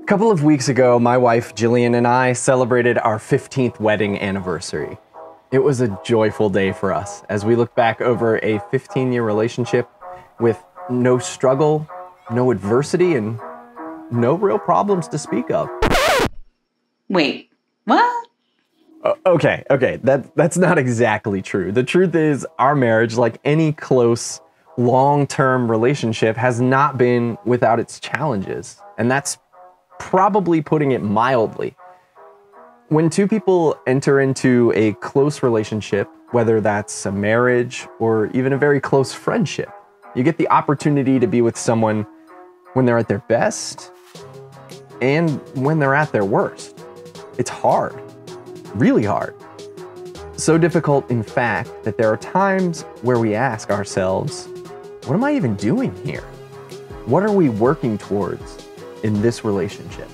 A couple of weeks ago, my wife Jillian and I celebrated our 15th wedding anniversary. It was a joyful day for us as we look back over a 15-year relationship with no struggle, no adversity, and no real problems to speak of. Wait, what? Okay, that's not exactly true. The truth is, our marriage, like any close, long-term relationship, has not been without its challenges, and that's probably putting it mildly. When two people enter into a close relationship, whether that's a marriage or even a very close friendship, you get the opportunity to be with someone when they're at their best and when they're at their worst. It's hard, really hard. So difficult, in fact, that there are times where we ask ourselves, what am I even doing here? What are we working towards in this relationship?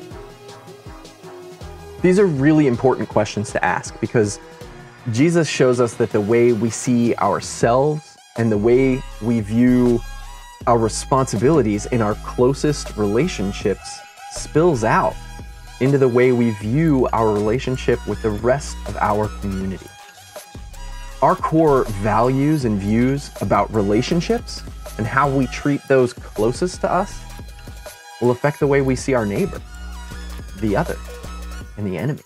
These are really important questions to ask because Jesus shows us that the way we see ourselves and the way we view our responsibilities in our closest relationships spills out into the way we view our relationship with the rest of our community. Our core values and views about relationships and how we treat those closest to us will affect the way we see our neighbor, the other, and the enemy.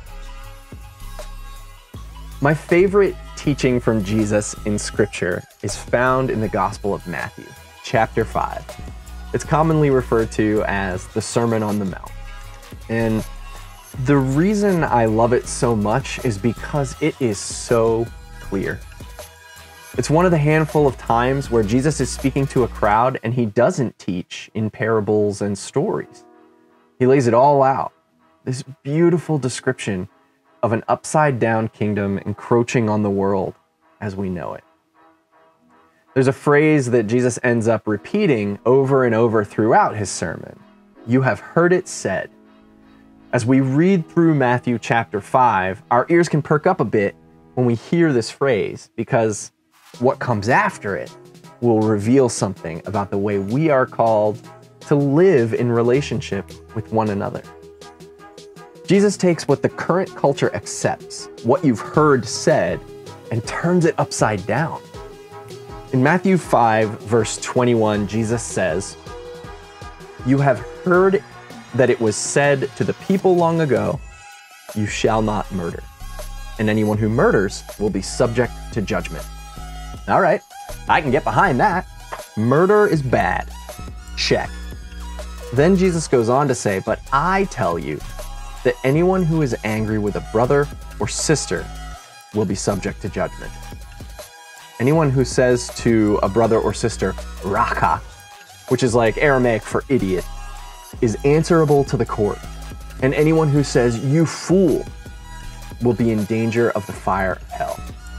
My favorite teaching from Jesus in Scripture is found in the Gospel of Matthew, chapter 5. It's commonly referred to as the Sermon on the Mount. And the reason I love it so much is because it is so clear. It's one of the handful of times where Jesus is speaking to a crowd and he doesn't teach in parables and stories. He lays it all out. This beautiful description of an upside-down kingdom encroaching on the world as we know it. There's a phrase that Jesus ends up repeating over and over throughout his sermon. You have heard it said. As we read through Matthew chapter 5, our ears can perk up a bit when we hear this phrase because what comes after it will reveal something about the way we are called to live in relationship with one another. Jesus takes what the current culture accepts, what you've heard said, and turns it upside down. In Matthew 5, verse 21, Jesus says, "You have heard that it was said to the people long ago, 'You shall not murder,' and anyone who murders will be subject to judgment." All right, I can get behind that. Murder is bad. Check. Then Jesus goes on to say, "But I tell you that anyone who is angry with a brother or sister will be subject to judgment. Anyone who says to a brother or sister, 'Raka,' which is like Aramaic for idiot, is answerable to the court. And anyone who says, 'You fool,' will be in danger of the fire of hell."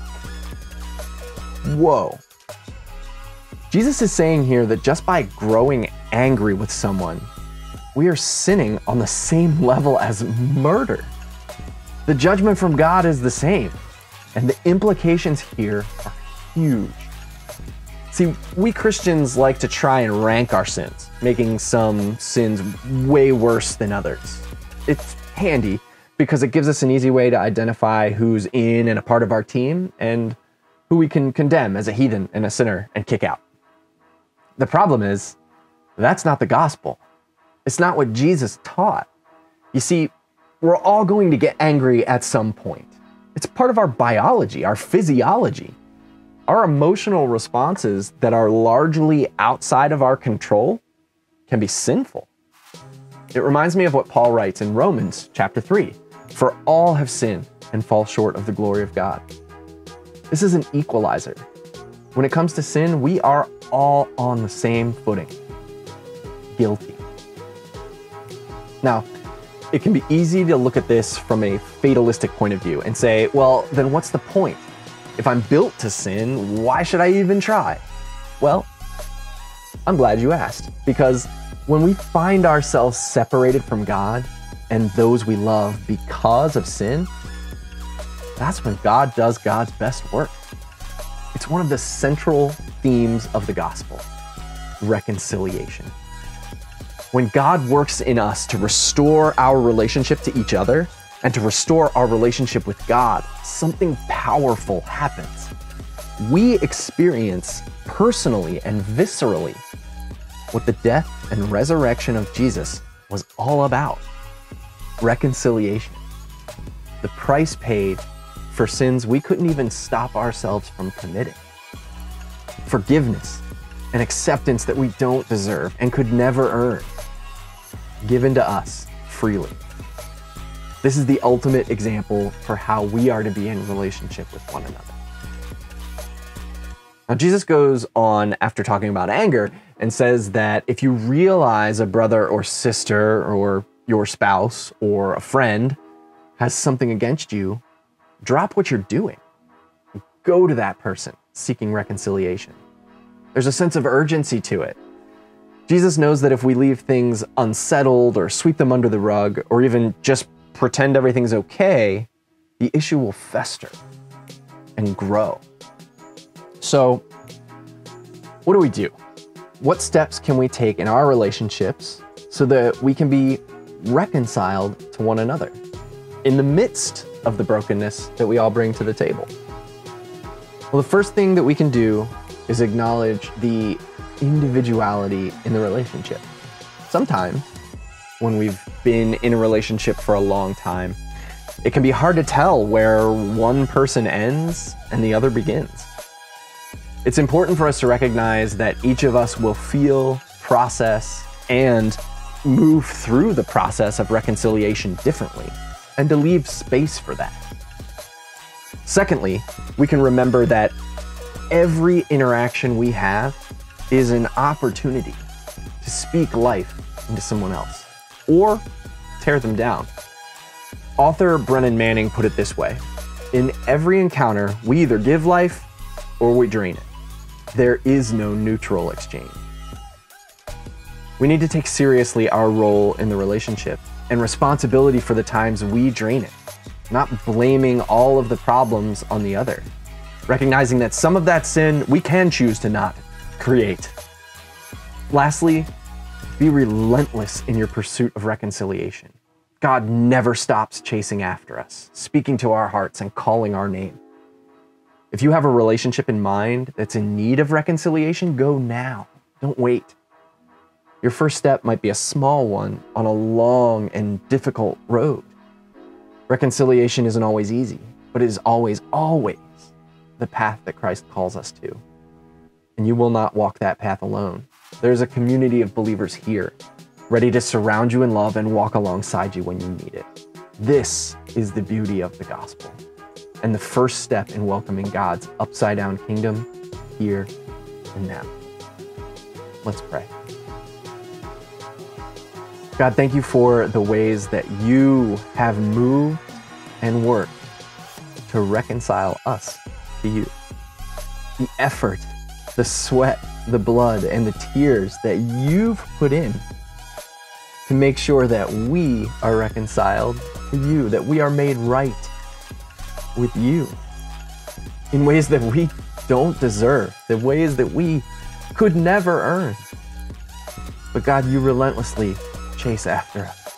Whoa. Jesus is saying here that just by growing angry with someone, we are sinning on the same level as murder. The judgment from God is the same, and the implications here are huge. See, we Christians like to try and rank our sins, making some sins way worse than others. It's handy because it gives us an easy way to identify who's in and a part of our team and who we can condemn as a heathen and a sinner and kick out. The problem is, that's not the gospel. It's not what Jesus taught. You see, we're all going to get angry at some point. It's part of our biology, our physiology. Our emotional responses that are largely outside of our control can be sinful. It reminds me of what Paul writes in Romans chapter 3. "For all have sinned and fall short of the glory of God." This is an equalizer. When it comes to sin, we are all on the same footing. Guilty. Now, it can be easy to look at this from a fatalistic point of view and say, well, then what's the point? If I'm built to sin, why should I even try? Well, I'm glad you asked, because when we find ourselves separated from God and those we love because of sin, that's when God does God's best work. It's one of the central themes of the gospel: reconciliation. When God works in us to restore our relationship to each other and to restore our relationship with God, something powerful happens. We experience personally and viscerally what the death and resurrection of Jesus was all about: reconciliation. The price paid for sins we couldn't even stop ourselves from committing. Forgiveness and acceptance that we don't deserve and could never earn, given to us freely. This is the ultimate example for how we are to be in relationship with one another. Now, Jesus goes on after talking about anger and says that if you realize a brother or sister or your spouse or a friend has something against you, drop what you're doing. Go to that person seeking reconciliation. There's a sense of urgency to it. Jesus knows that if we leave things unsettled or sweep them under the rug or even just pretend everything's okay, the issue will fester and grow. So, what do? What steps can we take in our relationships so that we can be reconciled to one another in the midst of the brokenness that we all bring to the table? Well, the first thing that we can do is acknowledge the individuality in the relationship. Sometimes, when we've been in a relationship for a long time, it can be hard to tell where one person ends and the other begins. It's important for us to recognize that each of us will feel, process, and move through the process of reconciliation differently, and to leave space for that. Secondly, we can remember that every interaction we have is an opportunity to speak life into someone else, or tear them down. Author Brennan Manning put it this way: in every encounter, we either give life or we drain it. There is no neutral exchange. We need to take seriously our role in the relationship and responsibility for the times we drain it, not blaming all of the problems on the other, recognizing that some of that sin we can choose to not create. Lastly, be relentless in your pursuit of reconciliation. God never stops chasing after us, speaking to our hearts and calling our name. If you have a relationship in mind that's in need of reconciliation, go now. Don't wait. Your first step might be a small one on a long and difficult road. Reconciliation isn't always easy, but it is always, always the path that Christ calls us to. And you will not walk that path alone. There's a community of believers here, ready to surround you in love and walk alongside you when you need it. This is the beauty of the gospel, and the first step in welcoming God's upside-down kingdom here and now. Let's pray. God, thank you for the ways that you have moved and worked to reconcile us to you. The effort, the sweat, the blood, and the tears that you've put in to make sure that we are reconciled to you, that we are made right with you in ways that we don't deserve, the ways that we could never earn. But God, you relentlessly chase after us.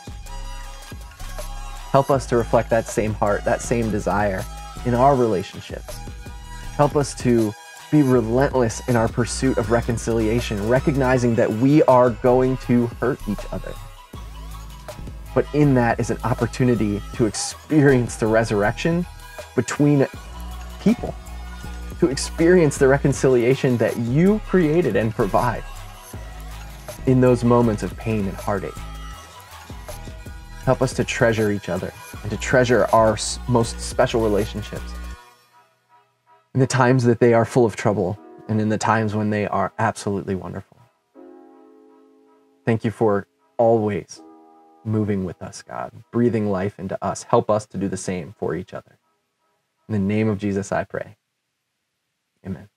Help us to reflect that same heart, that same desire in our relationships. Help us to be relentless in our pursuit of reconciliation, recognizing that we are going to hurt each other. But in that is an opportunity to experience the resurrection between people, to experience the reconciliation that you created and provide in those moments of pain and heartache. Help us to treasure each other and to treasure our most special relationships in the times that they are full of trouble and in the times when they are absolutely wonderful. Thank you for always moving with us, God, breathing life into us. Help us to do the same for each other. In the name of Jesus, I pray. Amen.